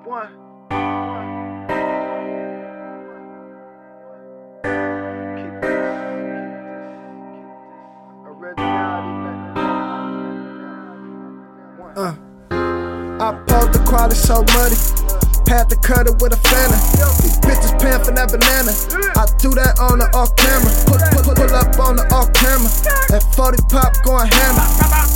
I pulled the quality so muddy, had to cut it with a fanner. These bitches paying for that banana. I do that on the off camera. Pull up on the off camera. At 40 pop going hammer.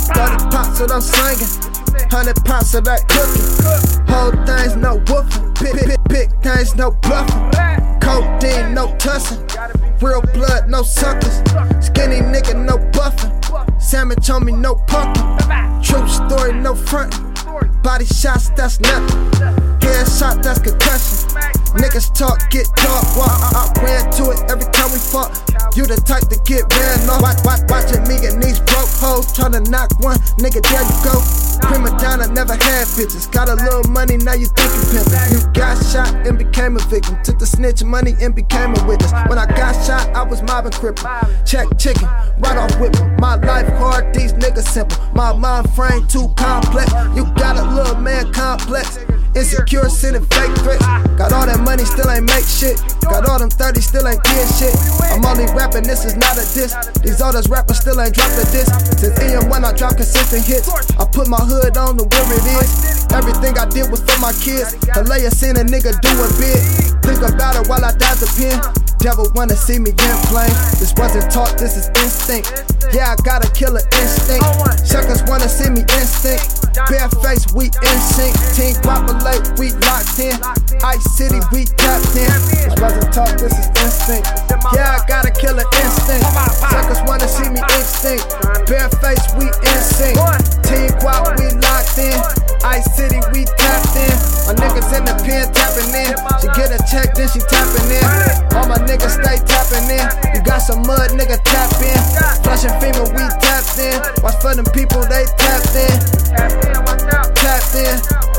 30 pops of them slinging. 100 pops of that cooking. Whole things no woofing. Big things no bluffing. Codeine no tussing. Real blood no suckers. Skinny nigga no buffing. Sandwich on me no pumpkin. True story no frontin'. Body shots that's nothing. Headshot that's concussion. Niggas talk, get talk, walk. I ran to it every time we fought. You the type to get ran off. Watching me and these broke hoes tryna knock one. Nigga, there you go. Prima donna never had bitches. Got a little money, now you think you pimpin'. You got shot and became a victim. Took the snitch money and became a witness. When I got shot, I was mobbing crippled. Check chicken, right off whippin'. My life hard, these niggas simple. My mind frame too complex. You got a little man complex. Insecure, sending fake threats. Got all that money, still ain't make shit. Got all them 30s, still ain't get shit. I'm only rapping, this is not a diss. These others rappers still ain't dropped a diss. Since EM1 I drop consistent hits. I put my hood on the where it is. Everything I did was for my kids. Hilaria seen a nigga doing big. Think about it while I dive the pen. Devil wanna see me in flames. This wasn't talk, this is instinct. Yeah, I got a killer instinct. Suckers wanna see me instinct. Bare face, we in sync. Team Guapolate, we locked in. Ice City, we tapped in. This wasn't talk, this is instinct. Yeah, I got a killer instinct. Suckers wanna see me instinct. Bare face, we in sync. Team Guap, we locked in. Ice City, we tapped in. My niggas in the pen tapping in. She get a check, then she tapping in. All my niggas stay tapping in. You got some mud, nigga, tap in. Flushing female, we tapped in. Watch for them people, they tapped in. Tapped in.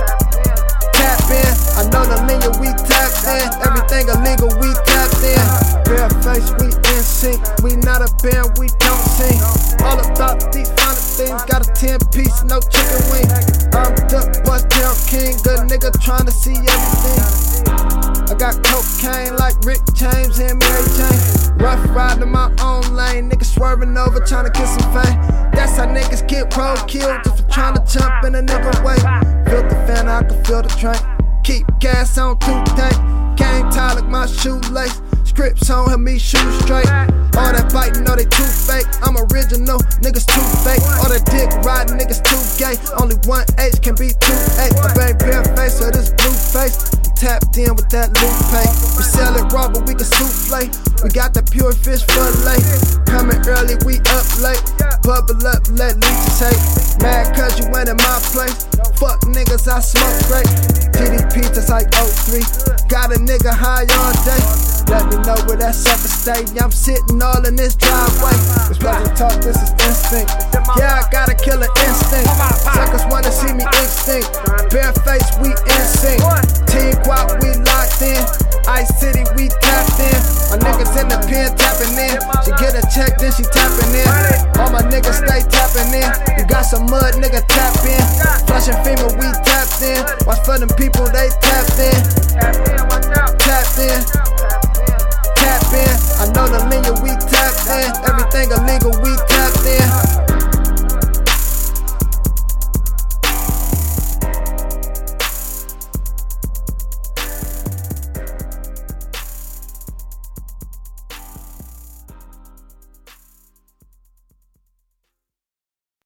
Tap in. I know the lingo, we tapped in. Everything illegal, we tapped in. Bare face, we in sync. We not a band, we don't sing. All about these final things. Got a 10-piece, no chicken wing. I'm the bust down king. Good nigga trying to see everything. I got cocaine like Rick James and Mary Jane. Rough riding my own lane. Niggas swerving over trying to get some fame. That's how niggas get roadkill just for trying to jump in a nigga way. Feel the fan, I can feel the train. Keep gas on 2 tank. Game tied like my shoelace. Scripts on, help me shoot straight. All that biting, know they too fake. I'm original, niggas too fake. All that dick riding, niggas too gay. Only 1 H can be 2 8. I bang bare face, so this blue face. Tapped in with that loot pay. We sell it raw, but we can souffle. We got the pure fish fillet. Coming early, we up late. Bubble up, let leeches hate. Mad cause you went in my place. Fuck niggas, I smoke great. GDP just like 03. Got a nigga high all day. Let me know where that sucker stay. I'm sitting all in this driveway. This wasn't talk, this is instinct. Yeah, I got a killer instinct. Suckers wanna see me instinct. Bare face, we in sync. Team Guap, we locked in. Ice City, we tapped in. My niggas in the pen tapping in. She get a check, then she tapping in. All my niggas stay tapping in. You got some mud, nigga, tap in. Flushing female, we tapped in. Watch for them people, they